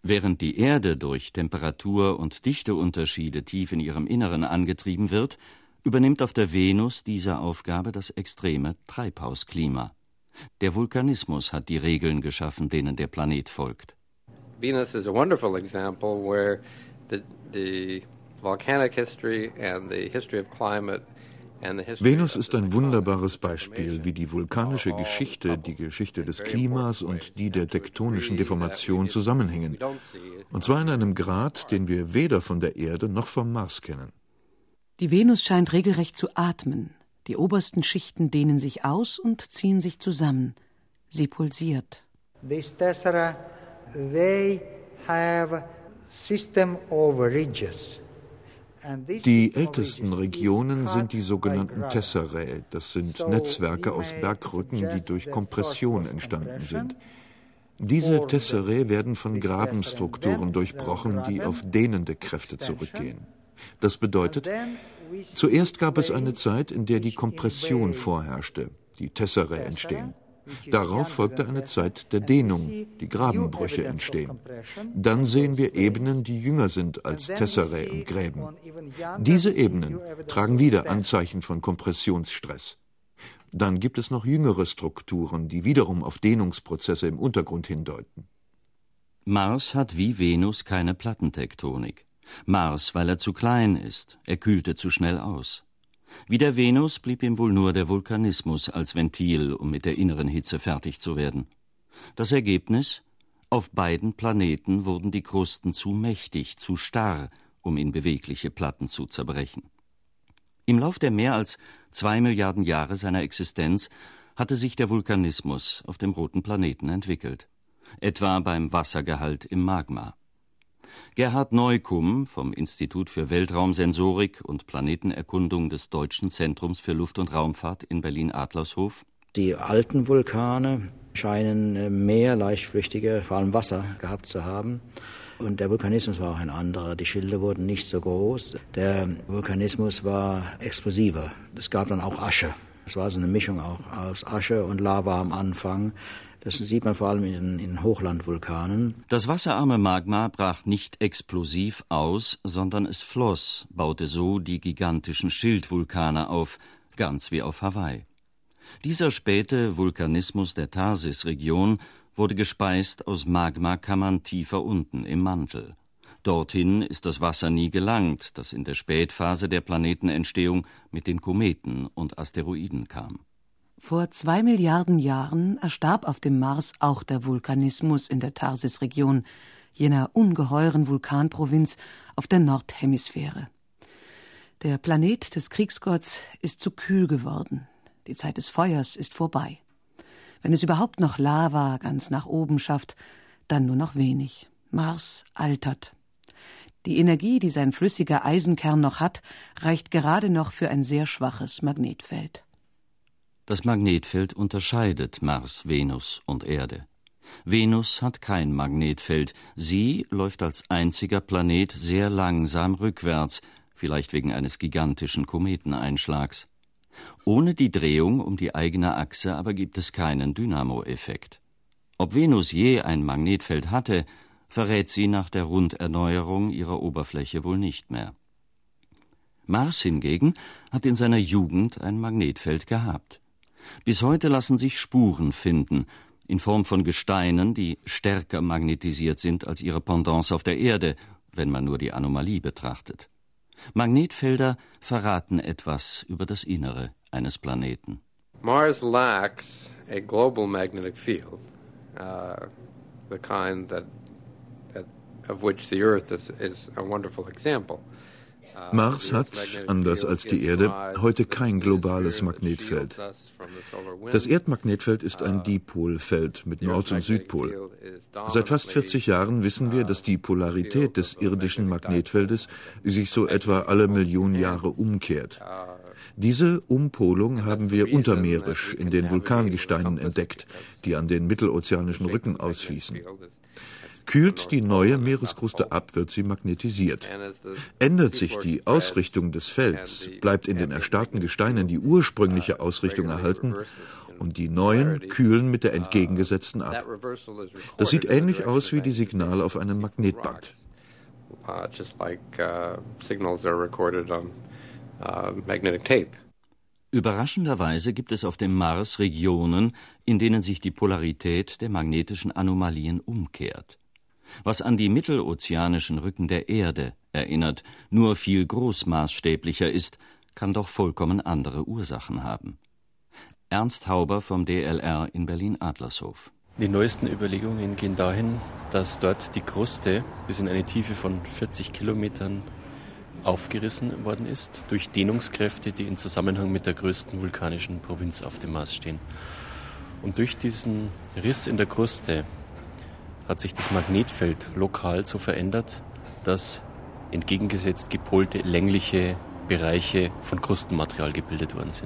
Während die Erde durch Temperatur- und Dichteunterschiede tief in ihrem Inneren angetrieben wird, übernimmt auf der Venus diese Aufgabe das extreme Treibhausklima. Der Vulkanismus hat die Regeln geschaffen, denen der Planet folgt. Venus is a wonderful example where the volcanic history and the history of climate. Venus ist ein wunderbares Beispiel, wie die vulkanische Geschichte, die Geschichte des Klimas und die der tektonischen Deformation zusammenhängen. Und zwar in einem Grad, den wir weder von der Erde noch vom Mars kennen. Die Venus scheint regelrecht zu atmen. Die obersten Schichten dehnen sich aus und ziehen sich zusammen. Sie pulsiert. These tesserae, they have system of ridges. Die ältesten Regionen sind die sogenannten Tesserae. Das sind Netzwerke aus Bergrücken, die durch Kompression entstanden sind. Diese Tesserae werden von Grabenstrukturen durchbrochen, die auf dehnende Kräfte zurückgehen. Das bedeutet, zuerst gab es eine Zeit, in der die Kompression vorherrschte, die Tesserae entstehen. Darauf folgte eine Zeit der Dehnung, die Grabenbrüche entstehen. Dann sehen wir Ebenen, die jünger sind als Tesserae und Gräben. Diese Ebenen tragen wieder Anzeichen von Kompressionsstress. Dann gibt es noch jüngere Strukturen, die wiederum auf Dehnungsprozesse im Untergrund hindeuten. Mars hat wie Venus keine Plattentektonik. Mars, weil er zu klein ist, er kühlte zu schnell aus. Wie der Venus blieb ihm wohl nur der Vulkanismus als Ventil, um mit der inneren Hitze fertig zu werden. Das Ergebnis? Auf beiden Planeten wurden die Krusten zu mächtig, zu starr, um in bewegliche Platten zu zerbrechen. Im Lauf der mehr als 2 Milliarden Jahre seiner Existenz hatte sich der Vulkanismus auf dem roten Planeten entwickelt, etwa beim Wassergehalt im Magma. Gerhard Neukum vom Institut für Weltraumsensorik und Planetenerkundung des Deutschen Zentrums für Luft- und Raumfahrt in Berlin-Adlershof. Die alten Vulkane scheinen mehr leichtflüchtige, vor allem Wasser, gehabt zu haben. Und der Vulkanismus war auch ein anderer. Die Schilde wurden nicht so groß. Der Vulkanismus war explosiver. Es gab dann auch Asche. Es war so eine Mischung auch aus Asche und Lava am Anfang. Das sieht man vor allem in Hochlandvulkanen. Das wasserarme Magma brach nicht explosiv aus, sondern es floss, baute so die gigantischen Schildvulkane auf, ganz wie auf Hawaii. Dieser späte Vulkanismus der Tharsis-Region wurde gespeist aus Magmakammern tiefer unten im Mantel. Dorthin ist das Wasser nie gelangt, das in der Spätphase der Planetenentstehung mit den Kometen und Asteroiden kam. Vor 2 Milliarden Jahren erstarb auf dem Mars auch der Vulkanismus in der Tharsis-Region, jener ungeheuren Vulkanprovinz auf der Nordhemisphäre. Der Planet des Kriegsgotts ist zu kühl geworden. Die Zeit des Feuers ist vorbei. Wenn es überhaupt noch Lava ganz nach oben schafft, dann nur noch wenig. Mars altert. Die Energie, die sein flüssiger Eisenkern noch hat, reicht gerade noch für ein sehr schwaches Magnetfeld. Das Magnetfeld unterscheidet Mars, Venus und Erde. Venus hat kein Magnetfeld. Sie läuft als einziger Planet sehr langsam rückwärts, vielleicht wegen eines gigantischen Kometeneinschlags. Ohne die Drehung um die eigene Achse aber gibt es keinen Dynamo-Effekt. Ob Venus je ein Magnetfeld hatte, verrät sie nach der Runderneuerung ihrer Oberfläche wohl nicht mehr. Mars hingegen hat in seiner Jugend ein Magnetfeld gehabt. Bis heute lassen sich Spuren finden, in Form von Gesteinen, die stärker magnetisiert sind als ihre Pendants auf der Erde, wenn man nur die Anomalie betrachtet. Magnetfelder verraten etwas über das Innere eines Planeten. Mars lacks a global magnetic field, the kind of which the Earth is a wonderful example. Mars hat, anders als die Erde, heute kein globales Magnetfeld. Das Erdmagnetfeld ist ein Dipolfeld mit Nord- und Südpol. Seit fast 40 Jahren wissen wir, dass die Polarität des irdischen Magnetfeldes sich so etwa alle Millionen Jahre umkehrt. Diese Umpolung haben wir untermeerisch in den Vulkangesteinen entdeckt, die an den mittelozeanischen Rücken ausfließen. Kühlt die neue Meereskruste ab, wird sie magnetisiert. Ändert sich die Ausrichtung des Felds, bleibt in den erstarrten Gesteinen die ursprüngliche Ausrichtung erhalten und die neuen kühlen mit der entgegengesetzten ab. Das sieht ähnlich aus wie die Signale auf einem Magnetband. Überraschenderweise gibt es auf dem Mars Regionen, in denen sich die Polarität der magnetischen Anomalien umkehrt. Was an die mittelozeanischen Rücken der Erde erinnert, nur viel großmaßstäblicher ist, kann doch vollkommen andere Ursachen haben. Ernst Hauber vom DLR in Berlin-Adlershof. Die neuesten Überlegungen gehen dahin, dass dort die Kruste bis in eine Tiefe von 40 Kilometern aufgerissen worden ist durch Dehnungskräfte, die in Zusammenhang mit der größten vulkanischen Provinz auf dem Mars stehen. Und durch diesen Riss in der Kruste hat sich das Magnetfeld lokal so verändert, dass entgegengesetzt gepolte längliche Bereiche von Krustenmaterial gebildet worden sind.